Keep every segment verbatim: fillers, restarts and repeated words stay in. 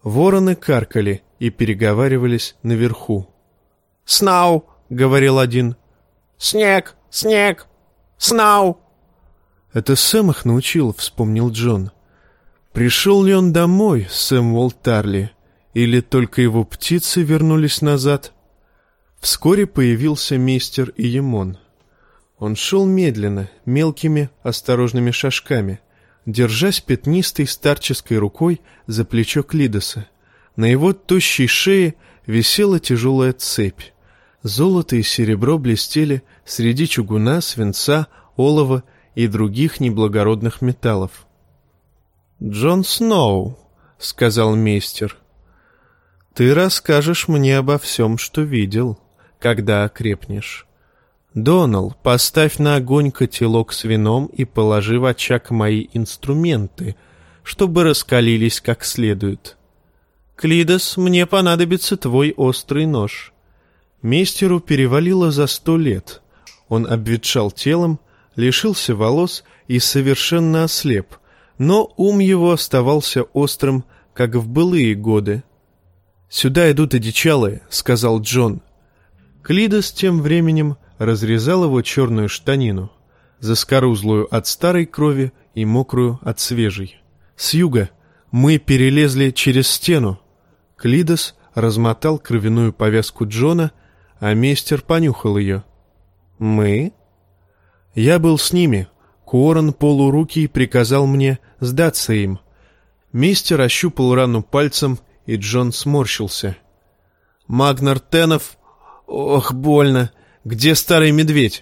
Вороны каркали и переговаривались наверху. «Снау!» — говорил один. «Снег! Снег! Снау!» «Это Сэм их научил», — вспомнил Джон. Пришел ли он домой, Сэмюэл Тарли, или только его птицы вернулись назад? Вскоре появился мистер Иемон. Он шел медленно, мелкими, осторожными шажками, держась пятнистой старческой рукой за плечо Клидоса. На его тощей шее висела тяжелая цепь. Золото и серебро блестели среди чугуна, свинца, олова и других неблагородных металлов. «Джон Сноу», — сказал мейстер, — «ты расскажешь мне обо всем, что видел, когда окрепнешь. Донал, поставь на огонь котелок с вином и положи в очаг мои инструменты, чтобы раскалились как следует. Клидос, мне понадобится твой острый нож». Мейстеру перевалило за сто лет. Он обветшал телом, лишился волос и совершенно ослеп, но ум его оставался острым, как в былые годы. «Сюда идут одичалые», — сказал Джон. Клидос тем временем разрезал его черную штанину, заскорузлую от старой крови и мокрую от свежей. «С юга мы перелезли через стену». Клидос размотал кровяную повязку Джона, а мейстер понюхал ее. «Мы?» «Я был с ними. Куоррен полурукий приказал мне сдаться им». Мейстер ощупал рану пальцем, и Джон сморщился. «Магнар Тенов... Ох, больно! Где старый медведь?»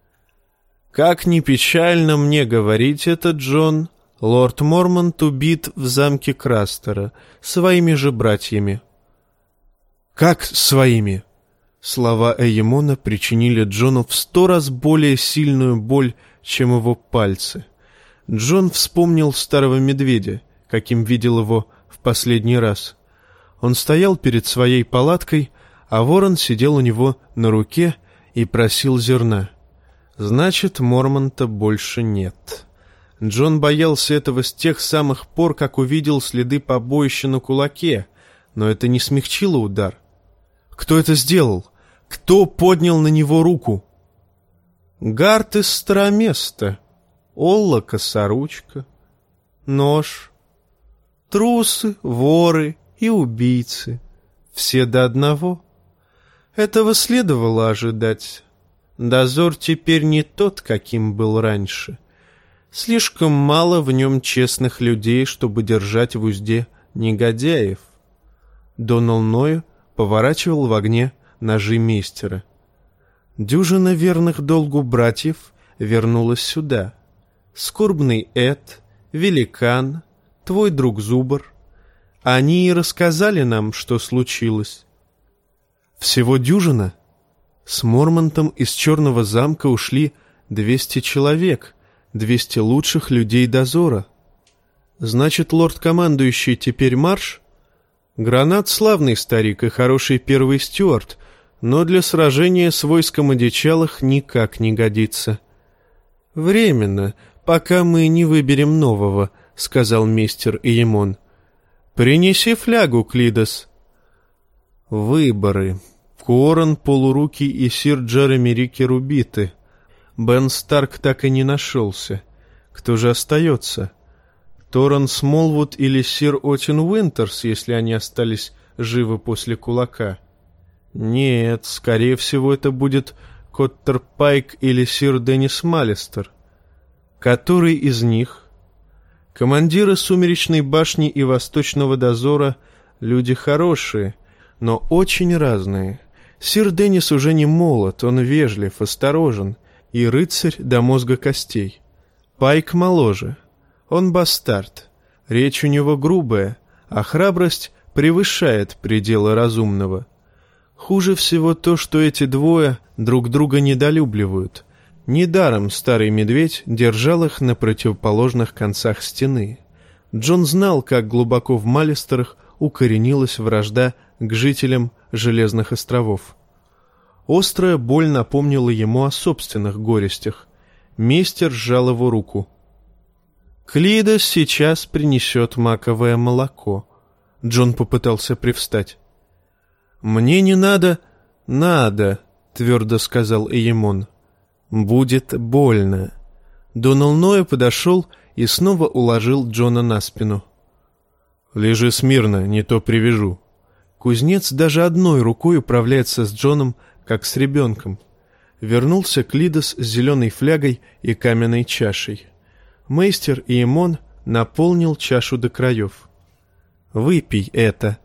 «Как ни печально мне говорить это, Джон, лорд Мормонт убит в замке Крастера своими же братьями». «Как своими?» Слова Эйемона причинили Джону в сто раз более сильную боль, чем его пальцы. Джон вспомнил старого медведя, каким видел его в последний раз. Он стоял перед своей палаткой, а ворон сидел у него на руке и просил зерна. Значит, Мормонта больше нет. Джон боялся этого с тех самых пор, как увидел следы побоища на кулаке, но это не смягчило удар. Кто это сделал? Кто поднял на него руку? Гард из Староместа, Олла косоручка, нож, трусы, воры и убийцы, все до одного. Этого следовало ожидать. Дозор теперь не тот, каким был раньше. Слишком мало в нем честных людей, чтобы держать в узде негодяев. Донал Ною поворачивал в огне ножи мейстера. Дюжина верных долгу братьев вернулась сюда. Скорбный Эд, великан, твой друг Зубр. Они и рассказали нам, что случилось. Всего дюжина? С Мормонтом из Черного замка ушли двести человек, двести лучших людей дозора. Значит, лорд-командующий теперь марш? Гранат славный старик и хороший первый стюарт, но для сражения с войском одичалых никак не годится. «Временно, пока мы не выберем нового», — сказал мистер Иемон. «Принеси флягу, Клидос». Выборы. Куоррен полурукий и сир Джереми Рикер убиты. Бен Старк так и не нашелся. Кто же остается? Торрен Смолвуд или сир Отин Уинтерс, если они остались живы после кулака? Нет, скорее всего, это будет Коттер Пайк или сир Деннис Маллистер. Который из них? Командиры Сумеречной башни и Восточного дозора — люди хорошие, но очень разные. Сир Деннис уже не молод, он вежлив, осторожен, и рыцарь до мозга костей. Пайк моложе. Он бастард. Речь у него грубая, а храбрость превышает пределы разумного. Хуже всего то, что эти двое друг друга недолюбливают. Недаром старый медведь держал их на противоположных концах стены. Джон знал, как глубоко в Маллистерах укоренилась вражда к жителям Железных островов. Острая боль напомнила ему о собственных горестях. Мейстер сжал его руку. «Клидос сейчас принесет маковое молоко. Джон попытался привстать. «Мне не надо...» «Надо», — твердо сказал Эйемон. «Будет больно». Донал Ноэ подошел и снова уложил Джона на спину. «Лежи смирно, не то привяжу». Кузнец даже одной рукой управляется с Джоном, как с ребенком. Вернулся Клидос с зеленой флягой и каменной чашей. Мейстер Эйемон наполнил чашу до краев. «Выпей это».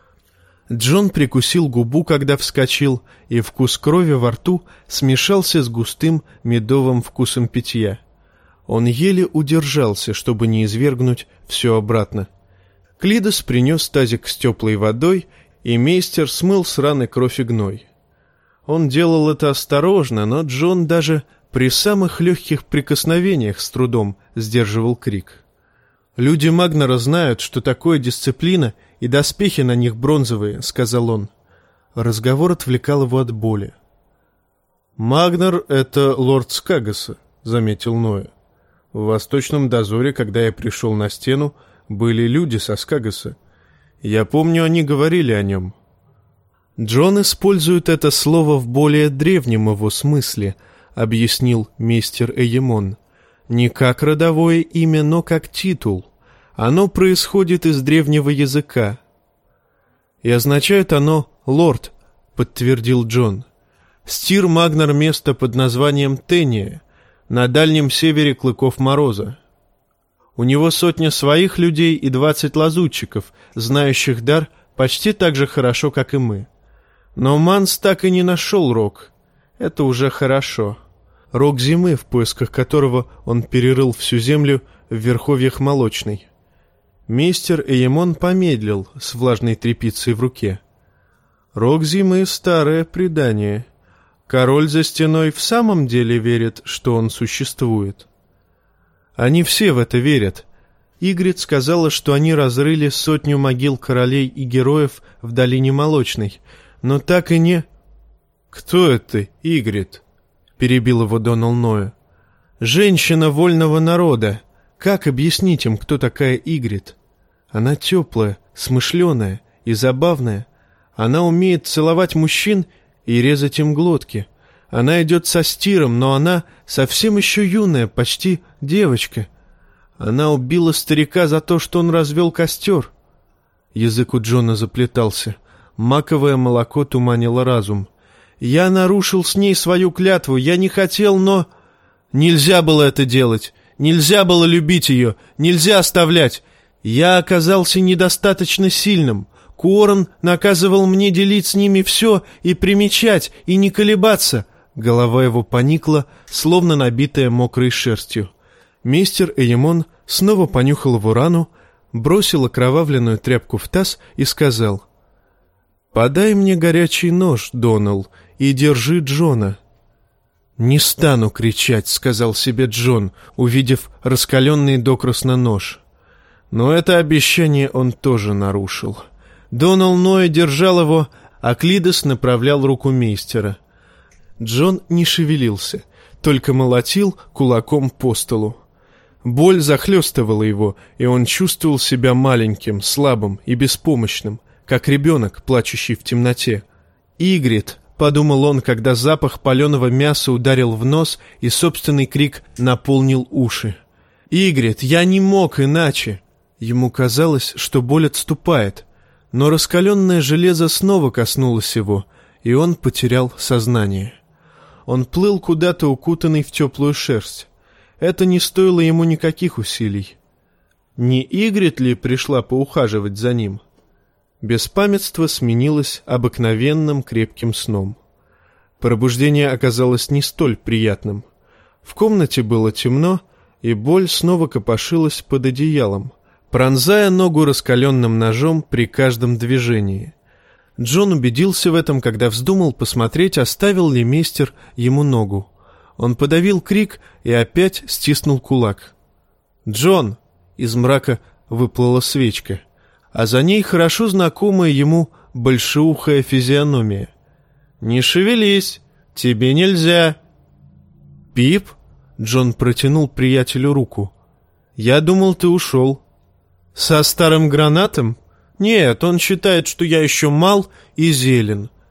Джон прикусил губу, когда вскочил, и вкус крови во рту смешался с густым медовым вкусом питья. Он еле удержался, чтобы не извергнуть все обратно. Клидос принес тазик с теплой водой, и мейстер смыл с раны кровь и гной. Он делал это осторожно, но Джон даже при самых легких прикосновениях с трудом сдерживал крик. «Люди Магнера знают, что такое дисциплина, и доспехи на них бронзовые», — сказал он. Разговор отвлекал его от боли. «Магнер — это лорд Скагаса», — заметил Ноэ. «В Восточном дозоре, когда я пришел на стену, были люди со Скагаса. Я помню, они говорили о нем». «Джон использует это слово в более древнем его смысле», — объяснил мейстер Эйемон. «Не как родовое имя, но как титул. Оно происходит из древнего языка». «И означает оно «лорд», — подтвердил Джон. «Стир Магнер — место под названием Тения, на дальнем севере Клыков Мороза. У него сотня своих людей и двадцать лазутчиков, знающих дар почти так же хорошо, как и мы. Но Манс так и не нашел рог. Это уже хорошо. Рог зимы, в поисках которого он перерыл всю землю в верховьях Молочной». Мейстер Эйемон помедлил с влажной тряпицей в руке. «Рог зимы — старое предание. Король за стеной в самом деле верит, что он существует». «Они все в это верят». Игрит сказала, что они разрыли сотню могил королей и героев в долине Молочной, но так и не... «Кто это, Игрит?» — перебил его Донал Ноэ. «Женщина вольного народа. Как объяснить им, кто такая Игрит? Она теплая, смышленая и забавная. Она умеет целовать мужчин и резать им глотки. Она идет со Стиром, но она совсем еще юная, почти девочка. Она убила старика за то, что он развел костер». Язык у Джона заплетался. Маковое молоко туманило разум. «Я нарушил с ней свою клятву. Я не хотел, но...» «Нельзя было это делать. Нельзя было любить ее. Нельзя оставлять. Я оказался недостаточно сильным. Куорн наказывал мне делить с ними все и примечать, и не колебаться». Голова его поникла, словно набитая мокрой шерстью. Мейстер Эйемон снова понюхал его рану, бросил окровавленную тряпку в таз и сказал: «Подай мне горячий нож, Донал, и держи Джона». «Не стану кричать», — сказал себе Джон, увидев раскаленный докрасно нож. Но это обещание он тоже нарушил. Донал Ноэ держал его, а Клидос направлял руку мейстера. Джон не шевелился, только молотил кулаком по столу. Боль захлестывала его, и он чувствовал себя маленьким, слабым и беспомощным, как ребенок, плачущий в темноте. «Игрит», — подумал он, когда запах паленого мяса ударил в нос, и собственный крик наполнил уши. «Игрит, я не мог иначе!» Ему казалось, что боль отступает, но раскаленное железо снова коснулось его, и он потерял сознание. Он плыл куда-то, укутанный в теплую шерсть. Это не стоило ему никаких усилий. Не Игрит ли пришла поухаживать за ним? Беспамятство сменилось обыкновенным крепким сном. Пробуждение оказалось не столь приятным. В комнате было темно, и боль снова копошилась под одеялом, пронзая ногу раскаленным ножом при каждом движении. Джон убедился в этом, когда вздумал посмотреть, оставил ли мейстер ему ногу. Он подавил крик и опять стиснул кулак. «Джон!» — из мрака выплыла свечка, а за ней хорошо знакомая ему большеухая физиономия. «Не шевелись! Тебе нельзя!» «Пип?» — Джон протянул приятелю руку. «Я думал, ты ушел». «Со старым гранатом? Нет, он считает, что я еще мал и зелен.